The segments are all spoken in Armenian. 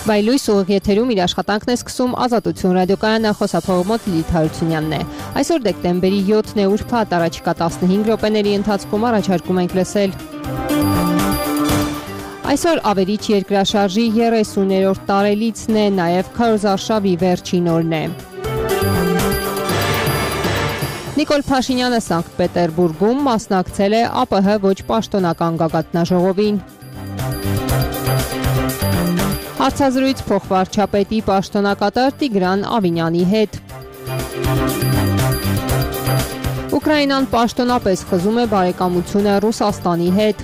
Վայլույս ուղիղ եթերում իր աշխատանքն է սկսում Ազատություն ռադիոկայանը, խոսափողոց Լիլիթ Հարությունյանն է։ Այսօր դեկտեմբերի 7-ն է, ուրբաթ, առաջիկա 15 րոպեների ընթացքում առաջարկում ենք լսել։ Այսօր ավերիչ երկրաշարժի 30-րդ տարելիցն է, նաև քարոզարշավի վերջին օրն է։ Նիկոլ Փաշինյանը Սանկտ Պետերբուրգում մասնակցել է ԱՊՀ ոչ պաշտոնական գագաթնաժողովին։ Հարցազրույց փոխվարչապետի պաշտոնակատար Տիգրան Ավինյանի հետ։ Ուկրաինան պաշտոնապես խզում է բարեկամությունը Ռուսաստանի հետ։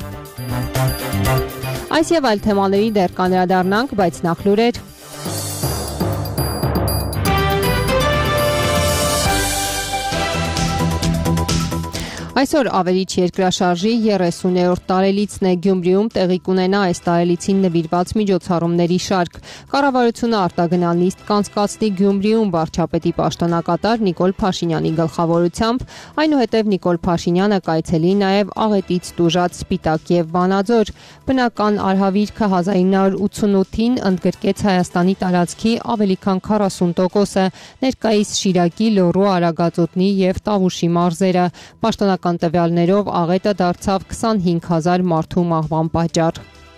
Այս եւ այլ թեմաների դեռ կանդրադառնանք, բայց նախ լուրեր։ Այսօր ավերիչ երկրաշարժի 30-րդ տարելիցն է, Գյումրիում տեղի կունենա այս տարելիցին նվիրված միջոցառումների շարք։ Կառավարությունը արտագնալ նիստ կանցկացնի Գյումրիում վարչապետի պաշտոնակատար Նիկոլ Փաշինյանի գլխավորությամբ, այնուհետև Նիկոլ Փաշինյանը կայցելի նաև Աղետից տուժած Սպիտակ եւ Վանաձոր։ Բնական արհավիրքը 1988-ին ընդգրկեց Հայաստանի տարածքի ավելի քան 40%-ը, ներկայիս Շիրակի, Լոռու, Արագածոտնի եւ Տավուշի մարզերը։ Պաշտոնական տվյալներով աղետը դարձավ 25,000 մարդու մահվան պատճառ։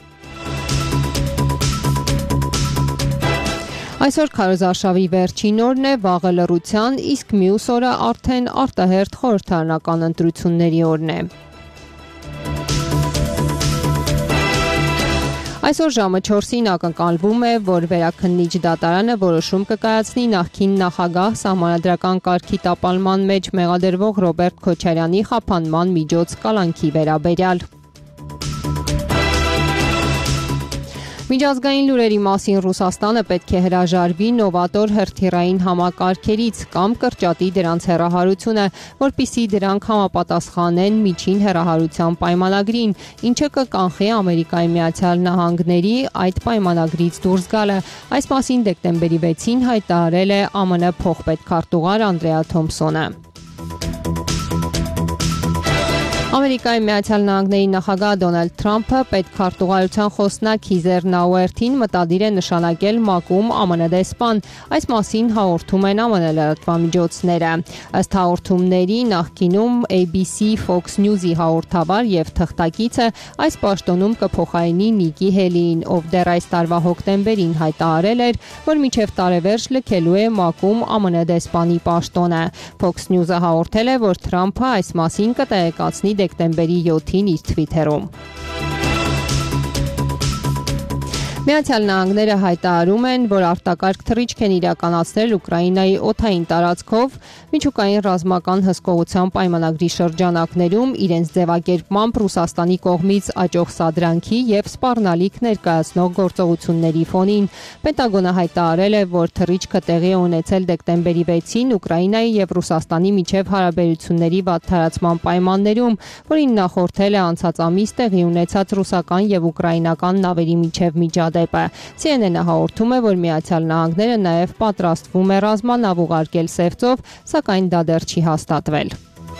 Այսօր քարոզարշավի վերջին օրն է, վաղը լռության, իսկ մյուս օրը արդեն արտահերթ խորհրդարանական ընտրությունների օրն է։ Այսօր ժամը 4-ին ակնկալվում է, որ վերաքննիչ դատարանը որոշում կկայացնի նախկին նախագահ սահմանադրական կարգի տապալման մեջ մեղադրվող Ռոբերտ Քոչարյանի խափանման միջոց կալանքի վերաբերյալ։ Միջազգային լուրերի մասին Ռուսաստանը պետք է հրաժարվի նովատոր հրթիռային համակարգերից կամ կրճատի դրանց հեռահարությունը, որպեսզի դրանք համապատասխանեն միջին հեռահարության պայմանագրին, ինչը կկանխի Ամերիկայի Միացյալ Նահանգների այդ պայմանագրից դուրս գալը։ Այս մասին դեկտեմբերի 6-ին հայտարարել է ԱՄՆ փոխպետքարտուղար Անդրեա Թոմփսոնը։ Ամերիկայի Միացյալ Նահանգների նախագահ Դոնալդ Թրամփը պետքարտուղարության խոսնակ Հիզեր Նաուերթին մտադիր է նշանակել ՄԱԿ-ում ԱՄՆ դեսպան։ Այս մասին հաղորդում են ԱՄՆ լրատվամիջոցները։ Ըստ հաղորդումների նախկինում ABC Fox News-ի հաղորդավար եւ թղթակիցը այս պաշտոնում կփոխարինի Նիկի Հելիին, ով դեռ այս տարվա հոկտեմբերին հայտարարել էր, որ մինչև տարեվերջ լքելու է ՄԱԿ-ում ԱՄՆ դեսպանի պաշտոնը։ Fox News-ը հաղորդել է, որ Թրամփը այս մասին կտեղեկացնի դեկտեմբերի 7-ին իր թվիթերում։ Միացյալ Նահանգները հայտարարում են, որ արտակարգ թռիչք են իրականացնել Ուկրաինայի օդային տարածքով միջուկային ռազմական հսկողության պայմանագրի շրջանակներում իրենց ձևակերպմամբ Ռուսաստանի կողմից աճող սադրանքի եւ սպառնալիք ներկայացնող գործողությունների ֆոնին։ Պենտագոնը հայտարարել է, որ թռիչքը տեղի է ունեցել դեկտեմբերի 6-ին Ուկրաինայի եւ Ռուսաստանի միջև հարաբերությունների վատթարացման պայմաններում, որին նախորդել է անցած ամիս տեղի ունեցած ռուսական եւ ուկրաինական նավերի միջև միջադեպը։ CNN-ը հաղորդում է, որ Միացյալ Նահանգները նաև պատրաստվում է ռազմանավ ուղարկել Սևծով, սակայն դա դեռ չի հաստատվել։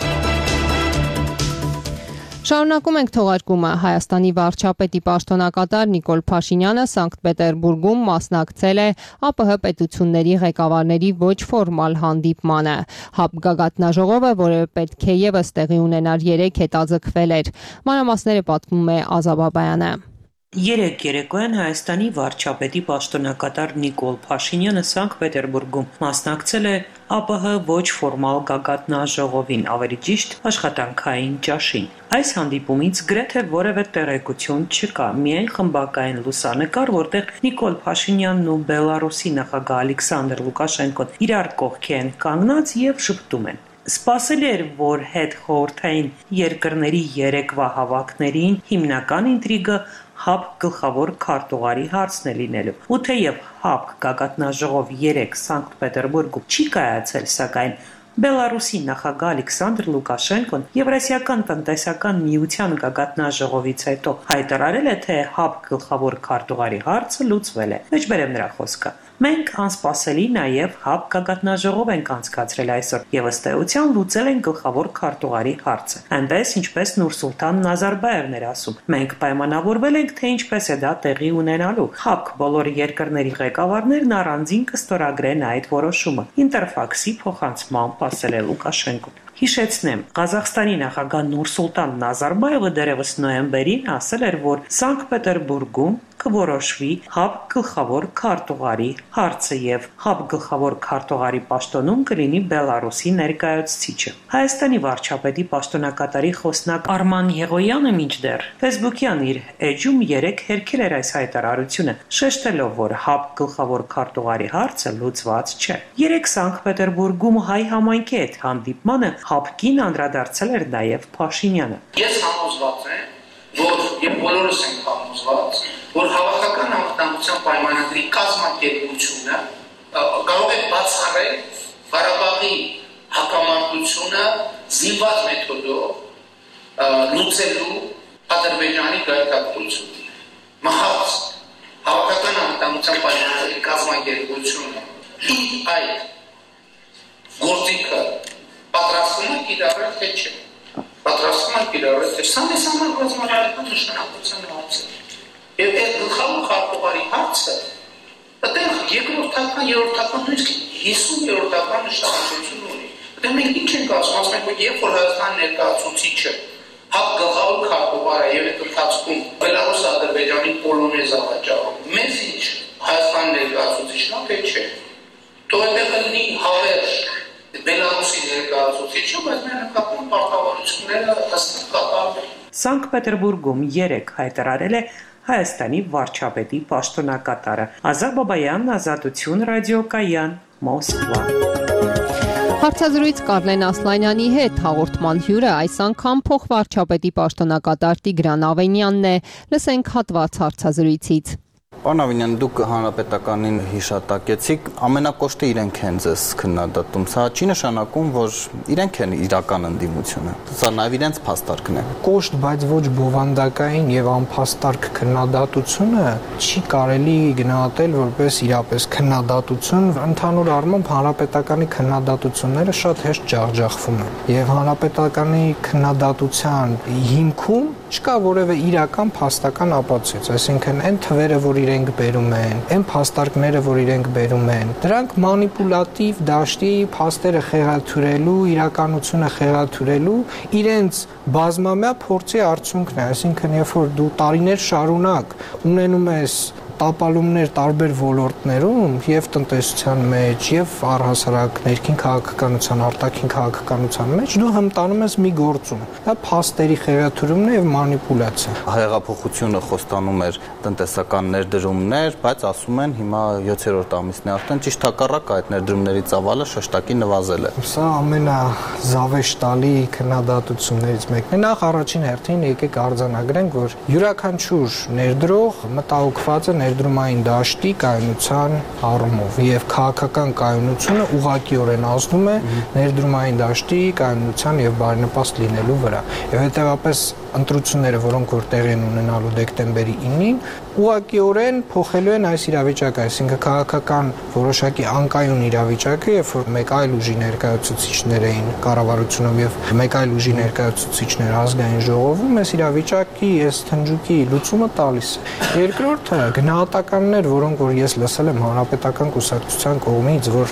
Շարունակում ենք թողարկումը։ Հայաստանի վարչապետի պաշտոնակատար Նիկոլ Փաշինյանը Սանկտ Պետերբուրգում մասնակցել է ԱՊՀ պետությունների ղեկավարների ոչ ֆորմալ հանդիպմանը։ ՀԱՊ գագաթնաժողովը, որը պետք է ևս տեղի ունենար 3, հետաձգվել էր։ Մանրամասները պատմում է Ազա Բաբայանը։ Երեկ երեկոյան Հայաստանի վարչապետի պաշտոնակատար Նիկոլ Փաշինյանը Սանկտ Պետերբուրգում մասնակցել է ԱՊՀ ոչ ֆորմալ գագաթնաժողովին, ավելի ճիշտ աշխատանքային ճաշին։ Այս հանդիպումից գրեթե որևէ տեղեկություն չկա, միայն խմբակային լուսանկար, որտեղ Նիկոլ Փաշինյանն ու Բելարուսի նախագահ Ալեքսանդր Լուկաշենկոն իրար կողքի են կանգնած եւ շփթում են։ Սպասելի էր, որ հետխորհրդային երկրների երեկվա հավաքներին հիմնական ինտրիգը ՀԱՊ գլխավոր քարտուղարի հարցն է լինելու։ Ու թեև ՀԱՊ գագաթնաժողով 3 Սանկտ Պետերբուրգում չի կայացել, սակայն Բելարուսի նախագահ Ալեքսանդր Լուկաշենկոն Եվրասիական տնտեսական միության գագաթնաժողովից հետո հայտարարել է, թե ՀԱՊ գլխավոր քարտուղարի հարցը լուծվել է։ Մեջբերեմ նրա խոսքը։ Մենք անսպասելի նաև ՀԱԲ գագաթնաժողով ենք անցկացրել այսօր եւ ըստ էության լուծել են գլխավոր քարտուղարի հարցը։ Այնպես ինչպես Նուրսուլտան Նազարբաևն էր ասում, մենք պայմանավորվել ենք, թե ինչպես է դա տեղի ունենալու։ ՀԱԲ բոլոր երկրների ղեկավարներն առանձին կստորագրեն այդ որոշումը։ Ինտերֆաքսի փոխանցմամբ ասել է Լուկաշենկոն։ Հիշեցնեմ, Ղազախստանի նախագահ Նուրսուլտան Նազարբաևը դեռևս նոյեմբերին ասել էր, որ Սանկտ Պետերբուրգում կորոշվի ՀԱԲ գլխավոր քարտուղարի հարցը եւ ՀԱԲ գլխավոր քարտուղարի պաշտոնում կլինի Բելարուսի ներկայացուցիչը։ Հայաստանի վարչապետի պաշտոնակատարի խոսնակ Արման Եղոյանը մինչդեռ Facebook-յան իր էջում 3 հերքել էր այս հայտարարությունը, շեշտելով, որ ՀԱԲ գլխավոր քարտուղարի հարցը լուծված չէ։ 3 Սանկտ Պետերբուրգում հայ համայնքի հետ հանդիպմանը ՀԱԲ-կին անդրադարձել էր նաև Փաշինյանը։ Ես համոզված եմ, որ եւ բոլորս ենք համոզված, որ հավաքական անվտանգության պայմանագրի կազմակերպությունը կարող է բացառել Ղարաբաղի հակամարտությունը զինված մեթոդով լուծելու Ադրբեջանի գայթակղությունը։ Մահաց հավաքական անվտանգության պայմանագրի կազմակերպությունը այդ գործիքը պատրաստվում է կիրառել թե չէ։ Պատրաստվում է կիրառել թե սա մեզ համար ռազմավարական նշանակության հարց է։ Եվ այդ գլխավոր քարտուղարի հարցը այդտեղ երկրորդական, երրորդական, նույնիսկ 50-րդական նշանակություն ունի։ Այդտեղ մենք ինչ ենք ասում, ասում ենք, որ երբ որ Հայաստան ներկայացուցիչը ՀԱԲ գլխավոր քարտուղարը եւ այդ ընթացքում Բելարուս-Ադրբեջանի պոլոնեզ ավաճառում, մեզ ինչ Հայաստան ներկայացուցիչն է, թե չէ։ Թող այդտեղ լինի հավերժ Բելարուսի ներկայացուցիչը, բայց մեր նկատմամբ պարտավորությունները հստակ կատարվում։ Սանկտ Պետերբուրգում 3 հայտարարել է Հայաստանի վարչապետի պաշտոնակատարը Ազար Բաբայան, Ազատություն ռադիոկայան, Մոսկվա։ Հարցազրույց Կարլեն Ասլանյանի հետ հաղորդման հյուրը այս անգամ փոխվարչապետի պաշտոնակատար Տիգրան Ավենյանն է։ Լսենք հատված հարցազրույցից։ Պարոն Ավենյան, դուք հանրապետականին հիշատակեցիք, ամենակոշտը իրենք են ձեզ քննադատում։ Սա չի նշանակում, որ իրենք են իրական ընդդիմությունը։ Սա նաև իրենց փաստարկն է։ Կոշտ, բայց ոչ բովանդակային եւ անփաստարկ քննադատությունը չի կարելի գնահատել որպես իրապես քննադատություն։ Ընդհանուր առմամբ հանրապետականի քննադատությունները շատ հեշտ ջախջախվում են։ Եվ հանրապետականի քննադատության հիմքում չկա որևէ իրական փաստական ապացույց, այսինքն այն թվերը, որ իրենք բերում են, այն փաստարկները, որ իրենք բերում են, դրանք մանիպուլատիվ դաշտի փաստերը խեղաթյուրելու, իրականությունը խեղաթյուրելու իրենց բազմամյա փորձի արդյունքն է, այսինքն երբ որ դու տարիներ շարունակ ունենում ես տապալումներ տարբեր ոլորտներում եւ տնտեսության մեջ եւ առհասարակ ներքին քաղաքականության, արտաքին քաղաքականության մեջ դու հմտանում ես մի գործում։ Դա փաստերի խեղաթյուրումն է եւ մանիպուլյացիա։ Հեղափոխությունը խոստանում էր տնտեսական ներդրումներ, բայց ասում են հիմա 7-րդ ամիսն է արդեն ճիշտ հակառակը այդ ներդրումների ծավալը շեշտակի նվազել է։ Սա ամենազավեշտալի քննադատություններից մեկն է։ Նախ առաջին հերթին եկեք արձանագրենք, որ յուրաքանչյուր ներդրող մտահոգված է ներդրումային դաշտի կայունության առումով եւ քաղաքական կայունությունը ուղղակիորեն ազդում է ներդրումային դաշտի կայունության եւ բարենպաստ լինելու վրա։ Եվ հետեւաբար ընտրությունները, որոնք որ տեղի են ունենալու դեկտեմբերի 9-ին, ուղղակիորեն փոխելու են այս իրավիճակը, այսինքն քաղաքական որոշակի անկայուն իրավիճակը, երբ որ մեկ այլ ուժի ներկայացուցիչներ էին կառավարությունում եւ մեկ այլ ուժի ներկայացուցիչներ ազգային ժողովում, այս իրավիճակի այս թնջուկի լուծումը տալիս է։ Երկրորդը գնահատականներ, որոնք որ ես լսել եմ հանրապետական կուսակցության կողմից, որ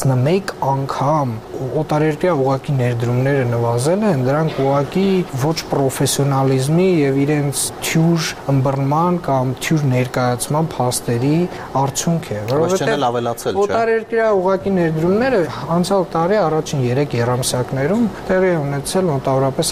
11 անգամ օտարերկրյա ուղղակի ներդրումները նվազել են, դրանք ուղղակի ոչ պրոֆեսիոնալիզմի եւ իրենց թյուր ըմբռնման կամ թյուր ներկայացման փաստերի արդյունք է, որովհետեւ ավելացել չէ։ Օտարերկրյա ուղղակի ներդրումները անցյալ տարի առաջին 3 երամսյակներում տեղի ունեցել մոտավորապես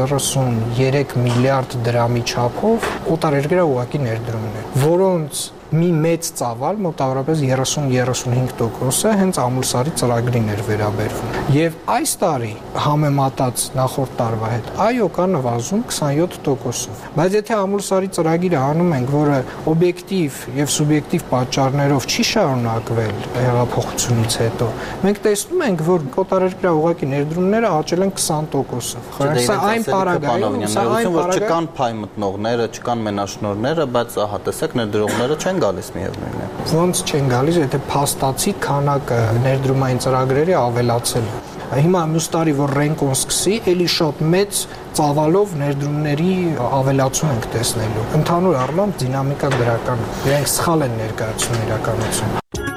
133 միլիարդ դրամի չափով օտարերկրյա ուղղակի ներդրումներ, որոնց մի մեծ ծավալ, մոտավորապես 30-35% հենց ամուլսարի ծրագրին էր վերաբերվում։ Եվ այս տարի համեմատած նախորդ տարվա հետ, այո, կա նվազում 27%-ով։ Բայց եթե ամուլսարի ծրագիրը անում ենք, որը օբյեկտիվ եւ սուբյեկտիվ պատճառներով չի շարունակվել հեղափոխությունից հետո, մենք տեսնում ենք, որ օտարերկրյա ուղղակի ներդրումները աճել են 20%-ով։ Սա այն պարագայում, որ չկան փայ մտնողները, չկան մենաշնորհները, բայց ահա տեսեք ներդրողները չեն չեն գալիս միևնույն է։ Ոնց չեն գալիս, եթե փաստացի քանակը ներդրումային ծրագրերի ավելացել է։ Հիմա մյուս տարի որ ռենկոն սկսի, էլի շատ մեծ ծավալով ներդրումների ավելացում ենք տեսնելու։ Ընդհանուր առմամբ դինամիկան դրական է։ Իրենք սխալ են ներկայացնում իրականությունը։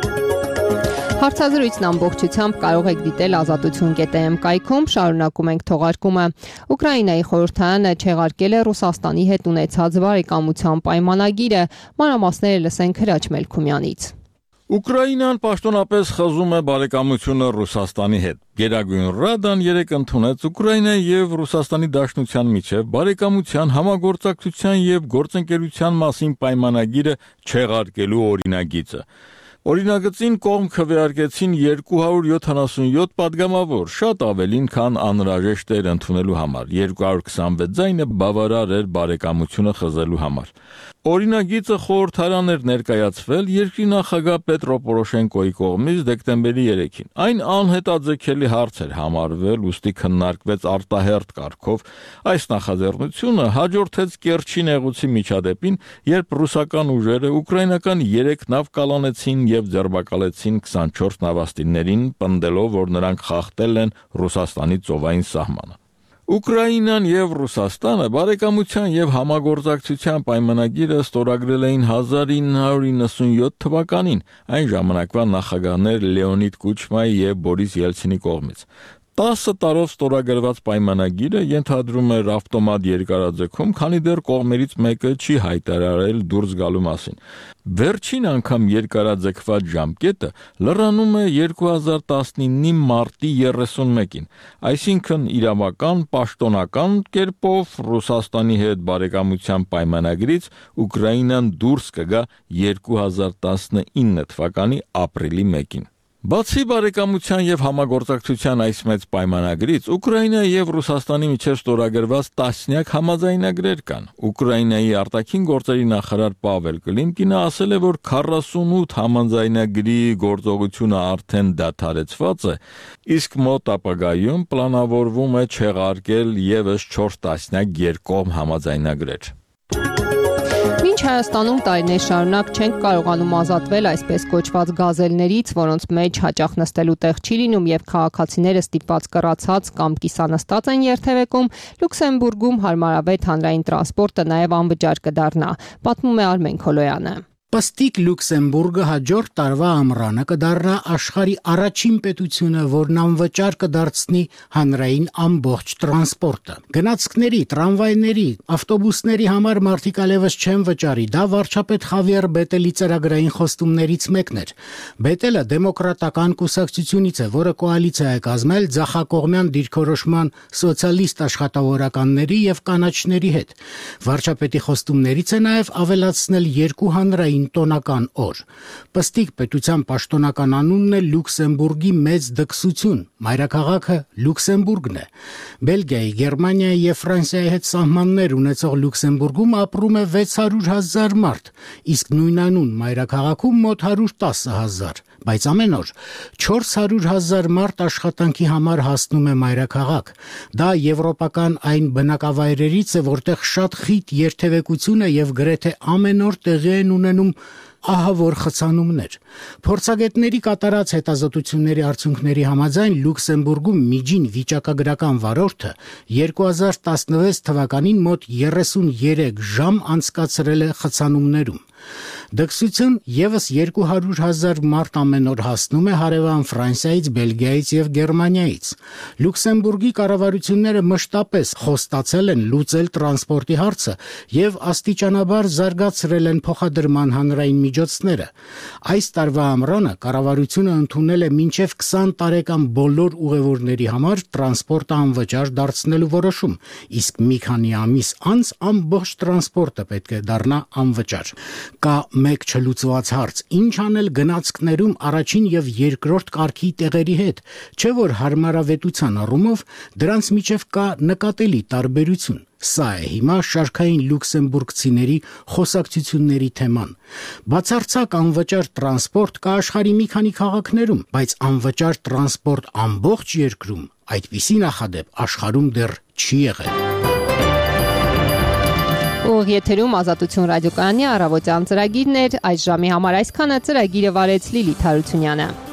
Հարցազրույցն ամբողջությամբ կարող եք դիտել ազատություն.am կայքում, շարունակում ենք թողարկումը։ Ուկրաինայի խորհրդարանը չեղարկել է Ռուսաստանի հետ ունեցած բարեկամության պայմանագիրը, մանրամասները լսենք Հրաչ Մելքումյանից։ Ուկրաինան պաշտոնապես խզում է բարեկամությունը Ռուսաստանի հետ։ Գերագույն Ռադան երեկ ընդունեց Ուկրաինայի եւ Ռուսաստանի Դաշնության միջև բարեկամության, համագործակցության եւ գործընկերության մասին պայմանագիրը չեղարկելու օրինագիծը։ Օրինագծին կողմ քվեարկեցին 277 падգամավոր, շատ ավելին, քան անհրաժեշտ էր ընդունելու համար։ 226 ձայնը բավարար էր բարեկամությունը խզելու համար։ Օրինագիծը խորհրդարան էր ներկայացվել երկրի նախագահ Պետրո Պորոշենկոյի կողմից դեկտեմբերի 3-ին։ Այն անհետաձգելի հարց էր համարվել, ուստի քննարկվեց արտահերթ կարգով։ Այս նախաձեռնությունը հաջորդեց Կերչի նեղուցի միջադեպին, երբ ռուսական ուժերը ուկրաինական 3 նավ կալանեցին եւ ձերբակալեցին 24 նավաստիներին, պնդելով, որ նրանք խախտել են Ռուսաստանի ծովային սահմանը։ Ուկրաինան եւ Ռուսաստանը բարեկամության եւ համագործակցության պայմանագիրը ստորագրել էին 1997 թվականին, այն ժամանակվա նախագահներ Լեոնիդ Կուչմայի եւ Բորիս Ելցինի կողմից։ 10 տարով ստորագրված պայմանագիրը ենթադրում էր ավտոմատ երկարաձգում, քանի դեռ կողմերից մեկը չի հայտարարել դուրս գալու մասին։ Վերջին անգամ երկարաձգված ժամկետը լրանում է 2019-ի մարտի 31-ին, այսինքն իրավական պաշտոնական կերպով Ռուսաստանի հետ բարեկամության պայմանագրից Ուկրաինան դուրս կգա 2019 թվականի ապրիլի 1-ին։ Բացի բարեկամության եւ համագործակցության այս մեծ պայմանագրից, Ուկրաինայի եւ Ռուսաստանի միջև ստորագրված տասնյակ համաձայնագրեր կան։ Ուկրաինայի արտաքին գործերի նախարար Պավել Կլիմկինը ասել է, որ 48 համաձայնագրի գործողությունը արդեն դադարեցված է, իսկ մոտ ապագայում պլանավորվում է չեղարկել եւս 4 տասնյակ երկկողմ համաձայնագրեր։ Մինչ Հայաստանում տարիներ շարունակ չենք կարողանում ազատվել այսպես կոչված գազելներից, որոնց մեջ հաճախ նստելու տեղ չի լինում եւ քաղաքացիները ստիպված կռացած կամ կիսանստած են երթևեկում, Լյուքսեմբուրգում հարմարավետ հանրային տրանսպորտը նաեւ անվճար կդառնա, պատմում է Արմեն Քոլոյանը։ Պստիկ Լյուքսեմբուրգը հաջորդ տարվա ամռանը կդառնա աշխարհի առաջին պետությունը, որն անվճար կդարձնի հանրային ամբողջ տրանսպորտը։ Գնացքների, տրամվայների, ավտոբուսների համար մարդիկ այլևս չեն վճարի։ Դա վարչապետ Խավիեր Բետելի ծրագրային խոստումներից մեկն էր։ Բետելը դեմոկրատական կուսակցությունից է, որը կոալիցիա է կազմել ձախակողմյան դիրքորոշման սոցիալիստ աշխատավորականների եւ կանաչների հետ։ Վարչապետի խոստումներից է նաեւ ավելացնել 2 հանրային տոնական օր։ Պստիկ պետության պաշտոնական անունն է Լյուքսեմբուրգի մեծ դքսություն, մայրաքաղաքը Լյուքսեմբուրգն է։ Բելգիայի, Գերմանիայի եւ Ֆրանսիայի հետ սահմաններ ունեցող Լյուքսեմբուրգում ապրում է 600,000 մարդ, իսկ նույնանուն մայրաքաղաքում մոտ 110,000, բայց ամեն օր 400,000 մարդ աշխատանքի համար հասնում է մայրաքաղաք։ Դա եվրոպական այն բնակավայրերից է, որտեղ շատ խիտ երթևեկություն է եւ գրեթե ամեն օր տեղի են ունենում ահավոր խցանումներ։ Փորձագետների կատարած հետազոտությունների արդյունքների համաձայն Լյուքսեմբուրգում միջին վիճակագրական վարորդը 2016 թվականին մոտ 33 ժամ անցկացրել է խցանումներում։ Դքսություն եւս 200,000 մարդ ամեն օր հասնում է հարևան Ֆրանսիայից, Բելգիայից եւ Գերմանիայից։ Լյուքսեմբուրգի կառավարությունները մշտապես խոստացել են լուծել տրանսպորտի հարցը եւ աստիճանաբար զարգացրել են փոխադրման հանրային միջոցները։ Այս տարվա ամռանը կառավարությունը ընդունել է մինչեւ 20 տարեկան բոլոր ուղևորների համար տրանսպորտը անվճար դարձնելու որոշում, իսկ մի քանի ամիս անց ամբողջ տրանսպորտը պետք է դառնա անվճար։ Կա մեկ չլուծված հարց. ինչ անել գնացքներում առաջին եւ երկրորդ կարգի տեղերի հետ, չէ որ հարմարավետության առումով դրանց միջև կա նկատելի տարբերություն։ Սա է հիմա շարքային լյուքսեմբուրգցիների խոսակցությունների թեման։ Բացարձակ անվճար տրանսպորտ կա աշխարհի մի քանի քաղաքներում, բայց անվճար տրանսպորտ ամբողջ երկրում այդպիսի նախադեպ աշխարհում դեռ չի եղել։ Ուղիղ եթերում Ազատություն ռադիոկայանի առավոտյան ծրագիրն էր, այս ժամի համար այսքանը ծրագիրը վարեց Լիլիթ Հարությունյանը։